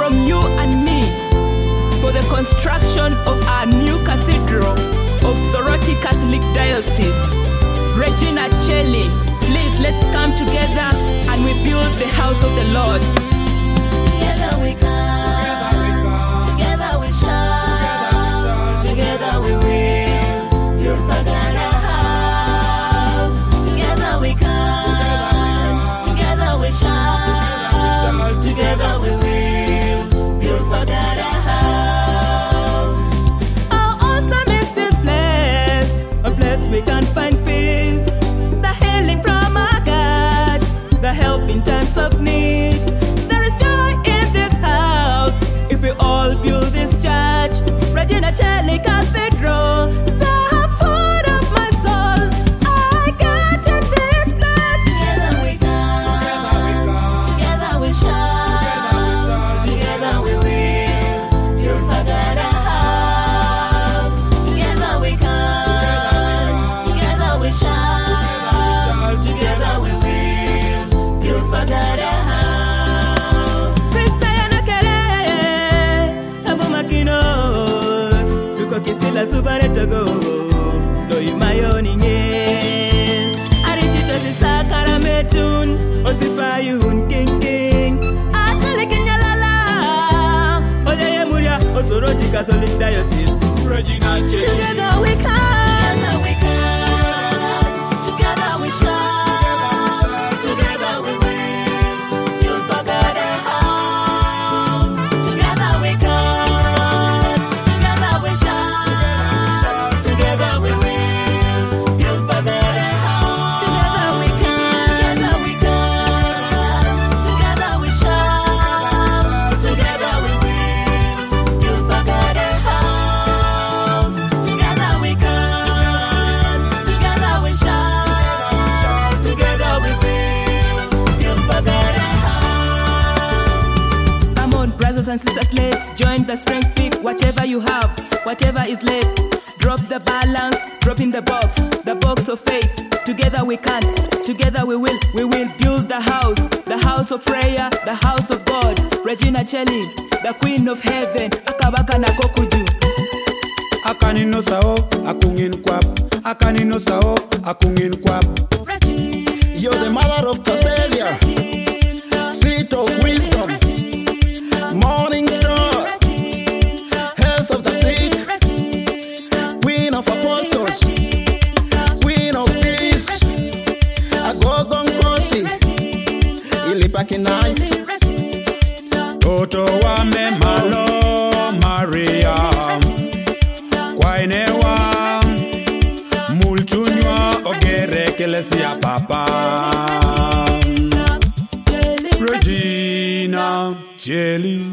from you and me for the construction of our new cathedral of Soroti Catholic Diocese. Regina Cheli, please let's come together and we build the house of the Lord. Together we come, together we shine, together we will, you'll forget our house. Together we come, together we shine, together we will, you'll forget our house. How awesome is this place, a place we can find peace, the healing from our God, the help in times of need. There is joy in this house if we all build this church, Regina Cheli Cathedral, the food of my soul. I got in this place. Together we come, together we shine, together we will, you'll forget our house. Together we come, together we shine, together we will, you'll forget our house. Christiana Kere, Abu Makinos, Tuko Kisila Subanetogo, Doi Mayoni Nges, Arichito Sakara Metun, Osipayun King, Atali Kinyalala, Oye Muria, Osoroti Catholic Diocese, Regina Cheli. Together we come, Together we shine, together we will, you'll forget our house. Together we come, together we shine, together we will, you'll forget our house. Together we come, together we shine, together we will, you'll forget our house. Together we come, together we shine, together we will, you'll forget our house. Come on, brothers and sisters, let's join the strength pick. Whatever you have, whatever is left, drop the balance, drop in the box of faith. Together we can, together we will build the house of prayer, the house of God. Regina Cheli, the Queen of Heaven, Akabaka na Kokuju. Akanino sao, akungin kwap. Akanino sao, akungin kwap. You're the mother of Taselia, seat of wisdom, morning star, health of the sick, queen of apostles, queen of peace, Agogon Kosi, Ilipakinais, Toto wa me malo Maria. Kwainewa, multunywa ogere kelesia papa. Regina Cheli.